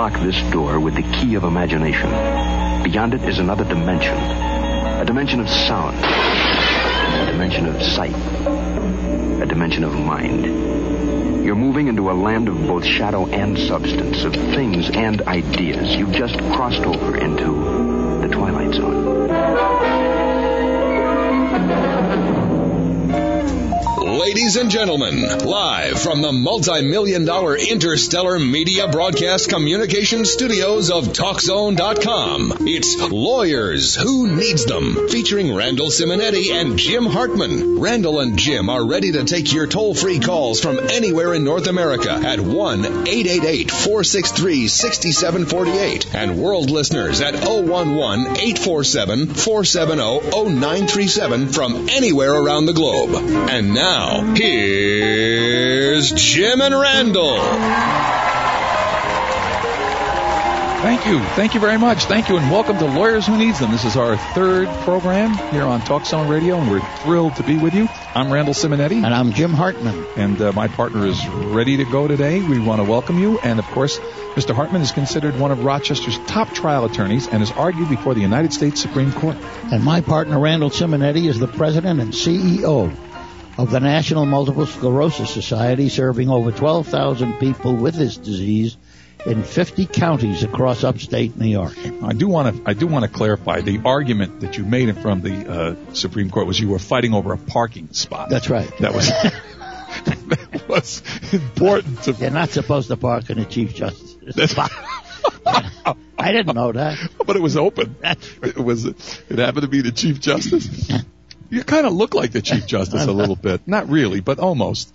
unlock this door with the key of imagination. Beyond it is another dimension. A dimension of sound. A dimension of sight. A dimension of mind. You're moving into a land of both shadow and substance, of things and ideas. You've just crossed over into the Twilight Zone. Ladies and gentlemen, live from the multi-million-dollar interstellar media broadcast communication studios of TalkZone.com, it's Lawyers Who Needs Them, featuring Randall Simonetti and Jim Hartman. Randall and Jim are ready to take your toll-free calls from anywhere in North America at 1-888-463-6748 and world listeners at 011-847-470-0937 from anywhere around the globe. And now, here's Jim and Randall. Thank you. Thank you very much. Thank you, and welcome to Lawyers Who Needs Them. This is our third program here on TalkZone Radio, and we're thrilled to be with you. I'm Randall Simonetti. And I'm Jim Hartman. And my partner is ready to go today. We want to welcome you. And, of course, Mr. Hartman is considered one of Rochester's top trial attorneys and has argued before the United States Supreme Court. And my partner, Randall Simonetti, is the president and CEO of the National Multiple Sclerosis Society, serving over 12,000 people with this disease in 50 counties across upstate New York. I do want to clarify the argument that you made from the Supreme Court was you were fighting over a parking spot. That's right. That was that was important to. You're not supposed to park in the Chief Justice's spot. I didn't know that. But it was open. It happened to be the Chief Justice. You kind of look like the Chief Justice a little bit. Not really, but almost.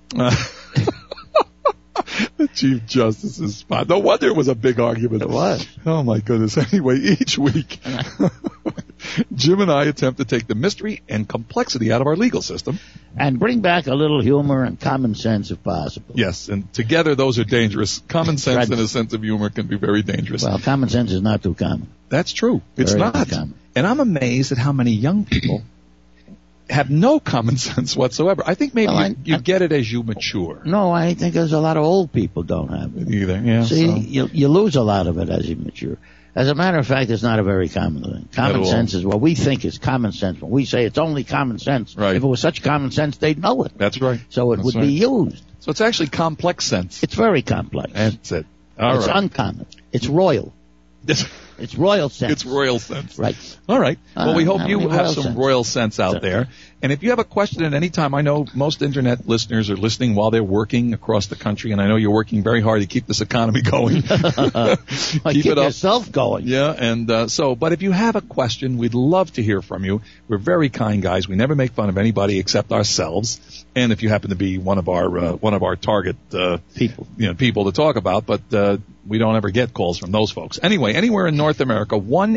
The Chief Justice's spot. No wonder it was a big argument. It was. Oh, my goodness. Anyway, each week, Jim and I attempt to take the mystery and complexity out of our legal system. And bring back a little humor and common sense if possible. Yes, and together those are dangerous. Common sense and a sense of humor can be very dangerous. Well, common sense is not too common. That's true. It's very not. Uncommon. And I'm amazed at how many young people have no common sense whatsoever. I think maybe you get it as you mature. No, I think there's a lot of old people don't have it. Either, yeah. See, so. you lose a lot of it as you mature. As a matter of fact, it's not a very common thing. Common sense is what we think is common sense. When we say it's only common sense, right. If it was such common sense, they'd know it. That's right. So it would be used. So it's actually complex sense. It's very complex. That's it. It's uncommon. It's royal. It's royal sense. It's royal sense. Right. All right. Well, we hope you have some sense. royal sense out there. And if you have a question at any time, I know most Internet listeners are listening while they're working across the country, and I know you're working very hard to keep this economy going. Keep it up. Yourself going. Yeah, and but if you have a question, we'd love to hear from you. We're very kind guys. We never make fun of anybody except ourselves. And if you happen to be one of our target people to talk about, but we don't ever get calls from those folks. Anyway, anywhere in North America,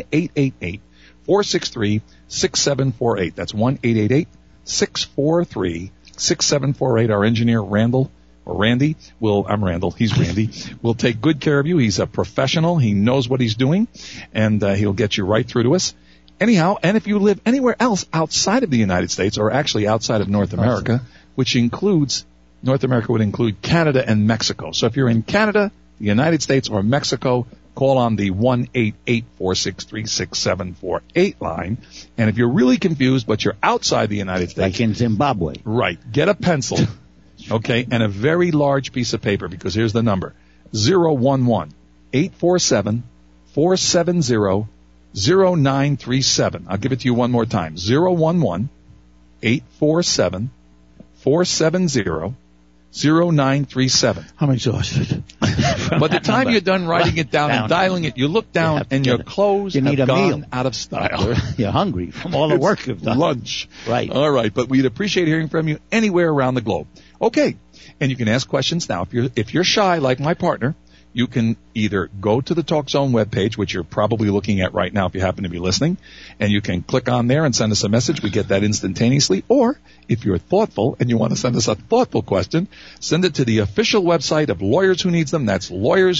1-888-463-6748. That's 1-888-643-6748. Our engineer, Randy, I'm Randall, he's Randy, will take good care of you. He's a professional. He knows what he's doing, and he'll get you right through to us. Anyhow, and if you live anywhere else outside of the United States, or actually outside of North America, which includes, North America would include Canada and Mexico. So if you're in Canada, the United States, or Mexico, call on the 1-888-463-6748 line. And if you're really confused, but you're outside the United States. Like in Zimbabwe. Right. Get a pencil, okay, and a very large piece of paper, because here's the number. 011-847-470-0937. I'll give it to you one more time. 011-847-470-0937. I'm exhausted. By the time you're done writing it down and dialing it, you look down and your clothes have gone out of style. You're hungry from all the work you've done. Lunch. Right. All right, but we'd appreciate hearing from you anywhere around the globe. Okay, and you can ask questions now. If you're shy like my partner, you can either go to the TalkZone webpage, which you're probably looking at right now if you happen to be listening, and you can click on there and send us a message. We get that instantaneously. Or if you're thoughtful and you want to send us a thoughtful question, send it to the official website of Lawyers Who Needs Them. That's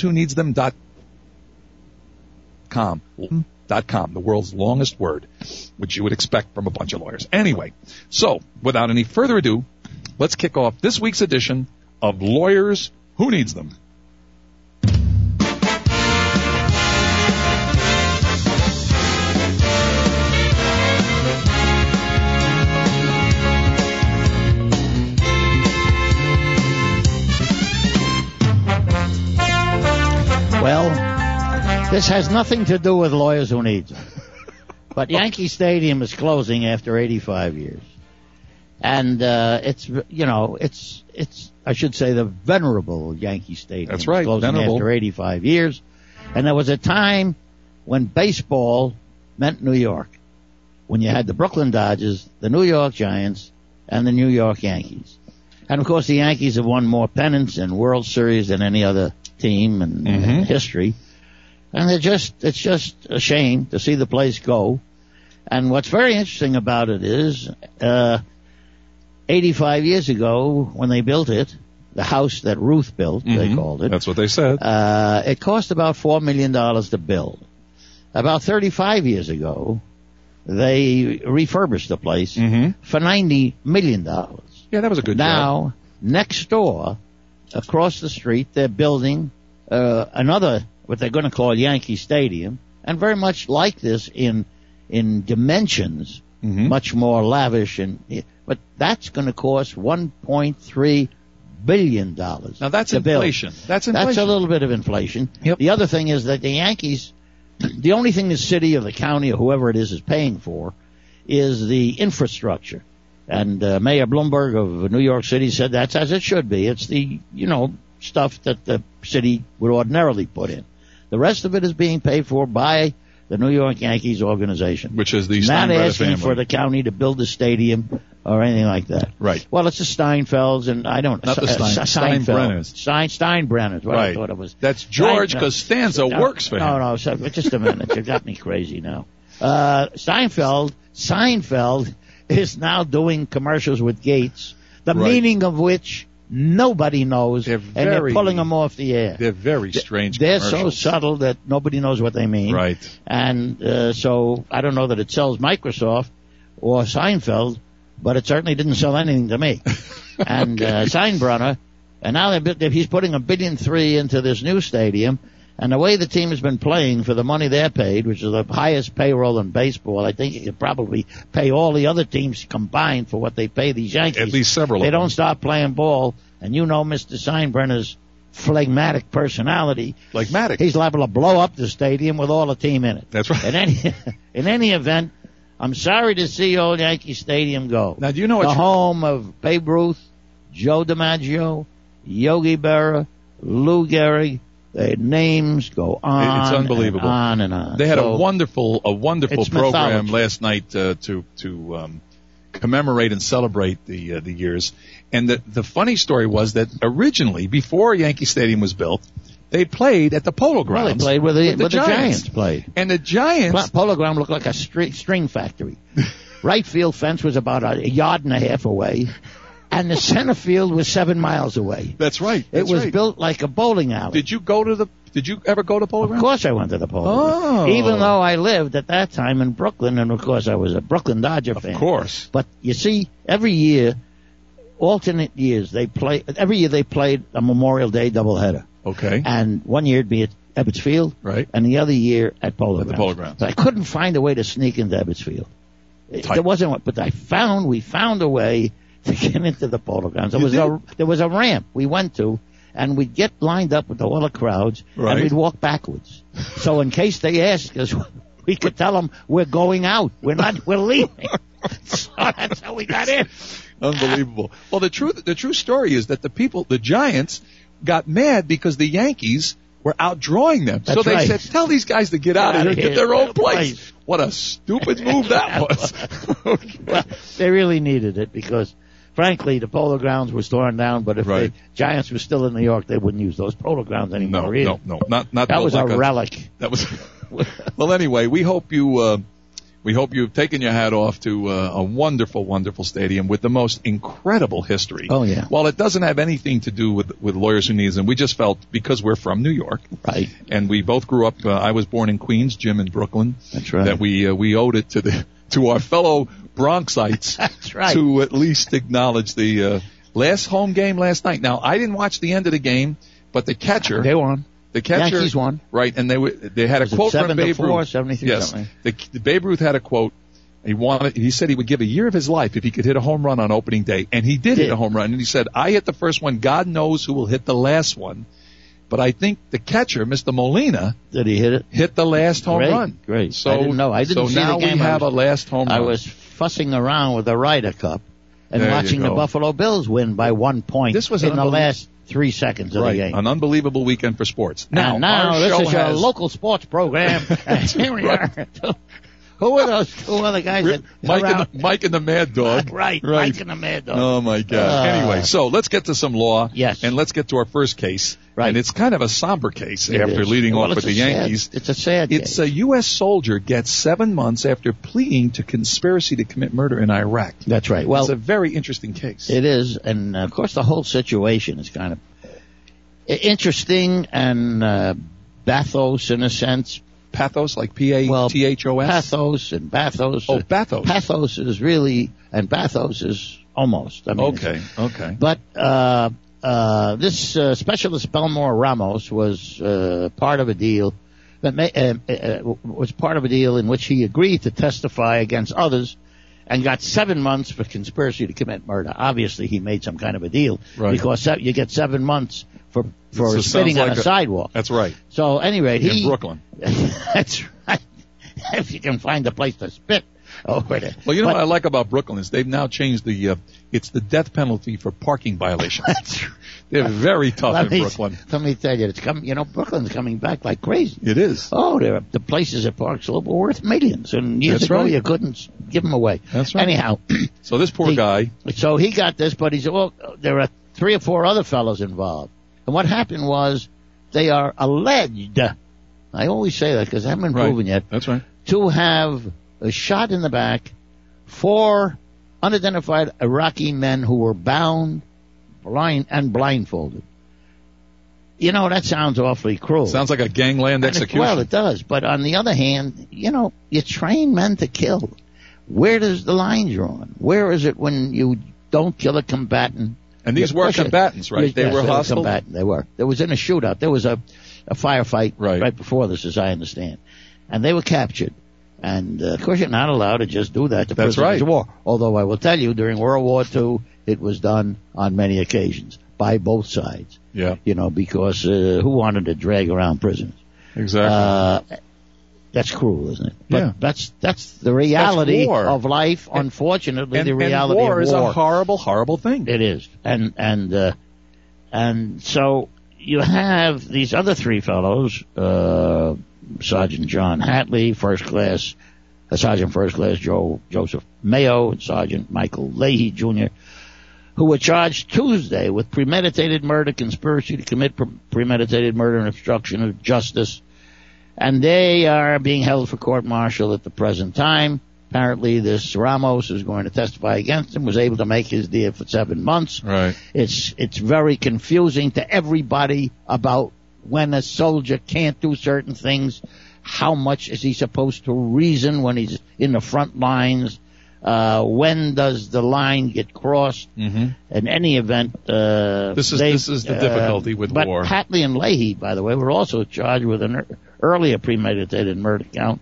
lawyerswhoneedsthem.com, the world's longest word, which you would expect from a bunch of lawyers. Anyway, so without any further ado, let's kick off this week's edition of Lawyers Who Needs Them. This has nothing to do with Lawyers Who Needs Them. But Yankee Stadium is closing after 85 years. And it's I should say the venerable Yankee Stadium. That's right, is closing venerable. after 85 years. And there was a time when baseball meant New York, when you had the Brooklyn Dodgers, the New York Giants, and the New York Yankees. And, of course, the Yankees have won more pennants and World Series than any other team in history. And it's just a shame to see the place go. And what's very interesting about it is 85 years ago, when they built it, the house that Ruth built, they called it. That's what they said. It cost about $4 million to build. About 35 years ago, they refurbished the place for $90 million. Yeah, that was a good job. Now, next door, across the street, they're building another, what they're going to call Yankee Stadium, and very much like this in dimensions, much more lavish, but that's going to cost $1.3 billion. Now that's to build. inflation. That's inflation. That's a little bit of inflation. Yep. The other thing is that the Yankees, the only thing the city or the county or whoever it is paying for is the infrastructure. And Mayor Bloomberg of New York City said that's as it should be. It's the, stuff that the city would ordinarily put in. The rest of it is being paid for by the New York Yankees organization. Which is the Not Steinbrenner asking family. for the county to build a stadium or anything like that. Right. Well, it's the Steinfelds and I don't... Not the Steinbrenners. Steinbrenners, what I thought it was. That's George Costanza works for him. No, just a minute. You got me crazy now. Seinfeld is now doing commercials with Gates, the meaning of which nobody knows, and they're pulling them off the air. They're very strange They're so commercials. subtle that nobody knows what they mean. Right. And so I don't know that it sells Microsoft or Seinfeld, but it certainly didn't sell anything to me. And Steinbrenner, and now he's putting $1.3 billion into this new stadium. And the way the team has been playing for the money they're paid, which is the highest payroll in baseball, I think you could probably pay all the other teams combined for what they pay these Yankees. At least several They of them. don't stop playing ball. And you know Mr. Steinbrenner's phlegmatic personality. Phlegmatic. He's liable to blow up the stadium with all the team in it. That's right. In any event, I'm sorry to see old Yankee Stadium go. Now, do you know what the home of Babe Ruth, Joe DiMaggio, Yogi Berra, Lou Gehrig. Their names go on. It's unbelievable. And on and on. They had a wonderful it's program mythology. last night to commemorate and celebrate the years. And the funny story was that originally, before Yankee Stadium was built, they played at the Polo Grounds. Well, they played where the Giants played. And the Giants... Polo Ground looked like a string factory. Right field fence was about a yard and a half away. And the center field was 7 miles away. That's right. It was built like a bowling alley. Did you ever go to Polo Grounds? Of course I went to the Polo Grounds. Even though I lived at that time in Brooklyn, and of course I was a Brooklyn Dodger fan. Of course. But you see, every year, alternate years, every year they played a Memorial Day doubleheader. Okay. And one year it'd be at Ebbets Field. Right. And the other year at Polo Grounds. The Polo Grounds. But I couldn't find a way to sneak into Ebbets Field. There wasn't one, but we found a way to get into the Polo Grounds. There was a ramp we went to, and we'd get lined up with all the crowds, and we'd walk backwards. So in case they asked us, we could tell them we're going out. We're leaving. So that's how we got in. Unbelievable. Well, the true story is that the Giants got mad because the Yankees were outdrawing them. That's so they right. said, tell these guys to get out of here and get their own place. What a stupid move that was. Well, they really needed it because, frankly, the Polo Grounds was torn down, but if the Giants were still in New York, they wouldn't use those Polo Grounds anymore either. No, not that was like a relic. That was. Well, anyway, we hope you've taken your hat off to a wonderful, wonderful stadium with the most incredible history. Oh, yeah. While it doesn't have anything to do with Lawyers Who Needs Them, we just felt because we're from New York, right? And we both grew up. I was born in Queens, Jim in Brooklyn. That's right. That we owed it to our fellow Bronxites. That's right. To at least acknowledge the last home game last night. Now, I didn't watch the end of the game, but the catcher. They won. The catcher, Yankees won. Right, and they had a quote from Babe Ruth. 73 yes, something. the Babe Ruth had a quote. He said he would give a year of his life if he could hit a home run on opening day, and he did hit a home run. And he said, "I hit the first one. God knows who will hit the last one, But I think the catcher, Mr. Molina, Did he hit it? hit the last home run. Great. So I didn't know. I didn't see now the game. we have a last home run. I was fussing around with the Ryder Cup and There you watching the go. Buffalo Bills win by 1 point This was in the unbelie- last 3 seconds of the game. An unbelievable weekend for sports. Now, And our this show is your has local sports program. And here we are. Who were those two other guys that Mike and the Mad Dog. Right, Mike and the Mad Dog. Oh my God. Anyway, so let's get to some law. Yes. And let's get to our first case. Right. And it's kind of a somber case It after is. leading Well, off with it's the a sad- Yankees. it's a sad It's case. a U.S. soldier gets 7 months after pleading to conspiracy to commit murder in Iraq. That's right. Well, it's a very interesting case. it is, and of course the whole situation is kind of interesting and bathos in a sense. Pathos, like P-A-T-H-O-S? Pathos and bathos. Oh, bathos. Pathos is really, and bathos is almost. I mean, Okay. But this specialist Belmore Ramos was part of a deal was part of a deal in which he agreed to testify against others and got 7 months for conspiracy to commit murder. Obviously, he made some kind of a deal because you get 7 months for spitting on a sidewalk. That's right. So, at any rate, In Brooklyn. That's right. If you can find a place to spit over there. Well, you know what I like about Brooklyn is they've now changed it's the death penalty for parking violations. They're very tough in Brooklyn. Let me tell you, Brooklyn's coming back like crazy. It is. Oh, the places at Park Slope were worth millions, and years That's ago right. you couldn't give them away. That's right. Anyhow, So this poor guy. So he got this, but he said, well, there are 3 or 4 other fellows involved. And what happened was they are alleged, I always say that because I haven't been proven yet, That's right. to have a shot in the back 4 unidentified Iraqi men who were bound, blindfolded. You know, that sounds awfully cruel. Sounds like a gangland execution. Well, it does. But on the other hand, you train men to kill. Where does the line drawn? Where is it when you don't kill a combatant? And these were combatants, right? They were hostile? Combatant. They were. There was in a shootout. There was a firefight right before this, as I understand. And they were captured. And, of course, you're not allowed to just do that to prisoners of war. Although I will tell you, during World War II, it was done on many occasions by both sides. Yeah. Because who wanted to drag around prisoners? Exactly. That's cruel, isn't it? Yeah. But that's the reality war. of life. Unfortunately, the reality war of war war is a horrible, horrible thing. It is. And so you have these other 3 fellows, Sergeant John Hatley, Sergeant First Class Joseph Mayo, and Sergeant Michael Leahy, Jr., who were charged Tuesday with premeditated murder, conspiracy to commit premeditated murder, and obstruction of justice. And they are being held for court-martial at the present time. Apparently, this Ramos, who's going to testify against him, was able to make his deal for 7 months. Right. It's very confusing to everybody about when a soldier can't do certain things. How much is he supposed to reason when he's in the front lines? When does the line get crossed? Mm-hmm. In any event, this is the difficulty with but war. But Hatley and Leahy, by the way, were also charged with an earlier premeditated murder count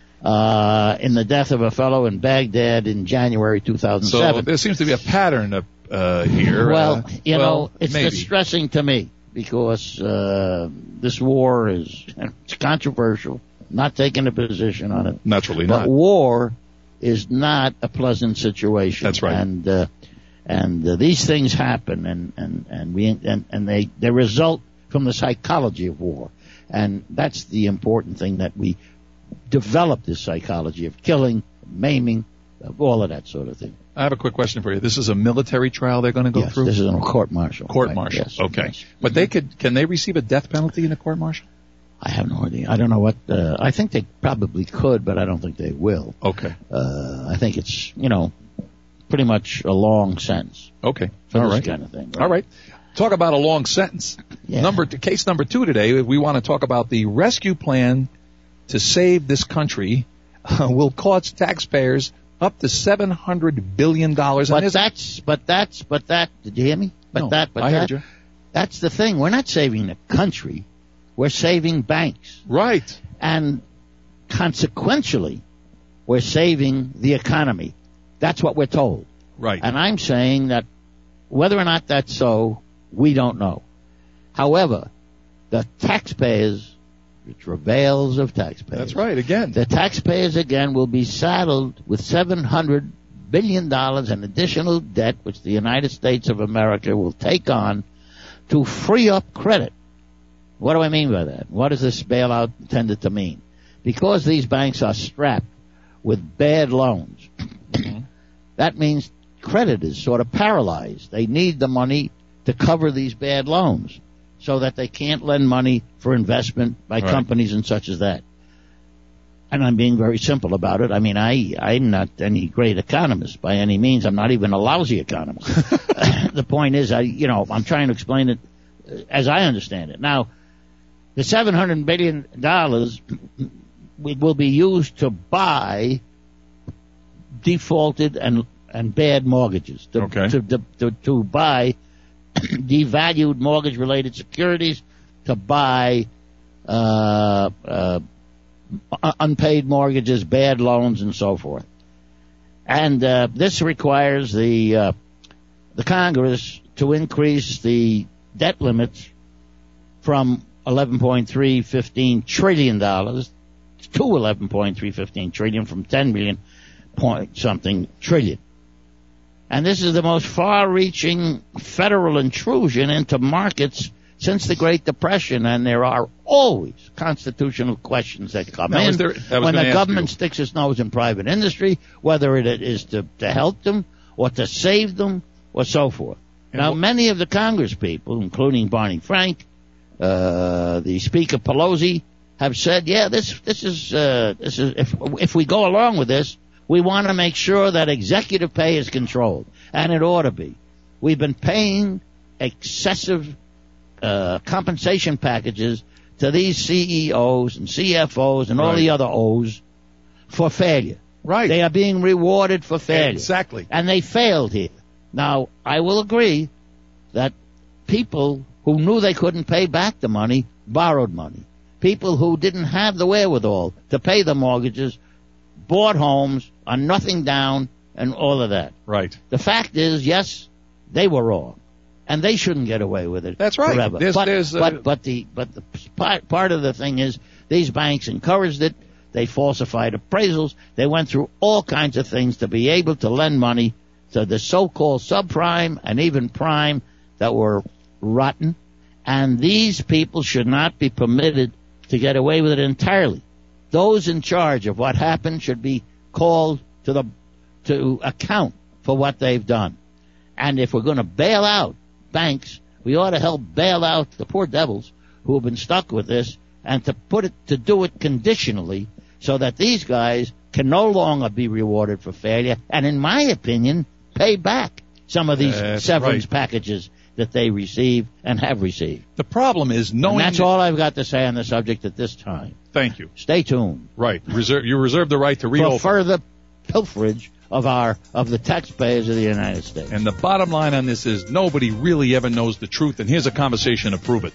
in the death of a fellow in Baghdad in January 2007. So there seems to be a pattern here. Well, it's maybe. distressing to me because this war is controversial. Not taking a position on it. Naturally but not. War is not a pleasant situation. That's right. And these things happen, and they result from the psychology of war, and that's the important thing, that we develop this psychology of killing, maiming, all of that sort of thing. I have a quick question for you. This is a military trial they're going to go Yes, through? This is a court-martial. Court-martial. Yes, Okay. yes. But can they receive a death penalty in a court-martial? I have no idea. I don't know what. I think they probably could, but I don't think they will. Okay. I think it's pretty much a long sentence. Okay. For all this right. kind of thing. Right? All right. Talk about a long sentence. Yeah. Case number 2 today. We want to talk about the rescue plan to save this country. Will cost taxpayers up to $700 billion. But that. Did you hear me? I heard you. That's the thing. We're not saving the country. We're saving banks. Right. And consequentially, we're saving the economy. That's what we're told. Right. And I'm saying that whether or not that's so, we don't know. However, the taxpayers, the travails of taxpayers. That's right, again. The taxpayers again will be saddled with $700 billion in additional debt, which the United States of America will take on to free up credit. What do I mean by that? What is this bailout intended to mean? Because these banks are strapped with bad loans, that means credit is sort of paralyzed. They need the money to cover these bad loans so that they can't lend money for investment by companies and such as that. And I'm being very simple about it. I mean, I'm not any great economist by any means. I'm not even a lousy economist. The point is, I'm trying to explain it as I understand it. Now, the $700 billion will be used to buy defaulted and bad mortgages, to buy devalued mortgage-related securities, to buy unpaid mortgages, bad loans, and so forth. And this requires the Congress to increase the debt limits from $11.315 trillion to $11.315 trillion, from 10 million point something trillion. And this is the most far-reaching federal intrusion into markets since the Great Depression, and there are always constitutional questions that come in when the government sticks its nose in private industry, whether it is to help them or to save them or so forth. Now, many of the Congress people, including Barney Frank, the Speaker Pelosi, have said, yeah, this is if we go along with this, we want to make sure that executive pay is controlled, and it ought to be. We've been paying excessive compensation packages to these CEOs and CFOs and all the other O's for failure. Right. They are being rewarded for failure. Exactly. And they failed here. Now, I will agree that people who knew they couldn't pay back the money borrowed money. People who didn't have the wherewithal to pay the mortgages bought homes on nothing down and all of that. Right. The fact is, yes, they were wrong, and they shouldn't get away with it. That's right. Forever. But the part of the thing is, these banks encouraged it. They falsified appraisals. They went through all kinds of things to be able to lend money to the so-called subprime and even prime that were rotten. And these people should not be permitted to get away with it entirely. Those in charge of what happened should be called to account for what they've done. And if we're going to bail out banks, we ought to help bail out the poor devils who have been stuck with this, and to do it conditionally so that these guys can no longer be rewarded for failure, and in my opinion, pay back some of these severance packages that they receive and have received. The problem is knowing... And that's all I've got to say on the subject at this time. Thank you. Stay tuned. Right. You reserve the right to reopen. For further pilferage of the taxpayers of the United States. And the bottom line on this is nobody really ever knows the truth, and here's a conversation to prove it.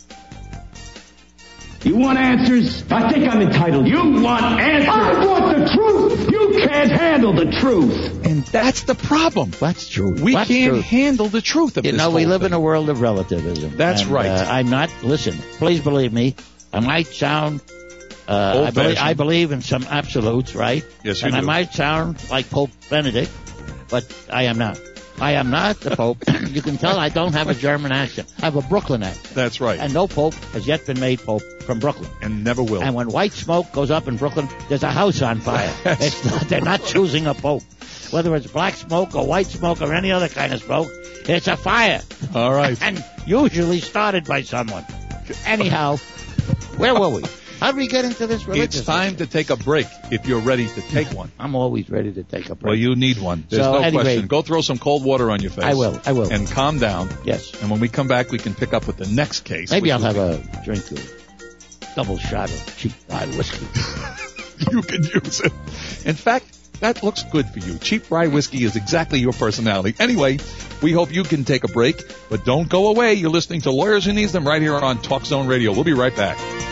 You want answers? I think I'm entitled. You want answers? I want the truth. You can't handle the truth. And that's the problem. That's true. We can't handle the truth of this. We live in a world of relativism. That's right. I'm not, listen, please believe me, I might sound, I believe in some absolutes, right? Yes, you do. And I might sound like Pope Benedict, but I am not. I am not the Pope. You can tell I don't have a German accent. I have a Brooklyn accent. That's right. And no Pope has yet been made Pope from Brooklyn. And never will. And when white smoke goes up in Brooklyn, there's a house on fire. They're not choosing a Pope. Whether it's black smoke or white smoke or any other kind of smoke, it's a fire. All right. And usually started by someone. Anyhow, where were we? How did we get into this religious It's time to take a break if you're ready to take one. I'm always ready to take a break. Well, you need one. There's no question. Go throw some cold water on your face. I will. And calm down. Yes. And when we come back, we can pick up with the next case. Maybe I'll have a drink of double shot of cheap rye whiskey. You can use it. In fact, that looks good for you. Cheap rye whiskey is exactly your personality. Anyway, we hope you can take a break, but don't go away. You're listening to Lawyers Who Needs Them right here on Talk Zone Radio. We'll be right back.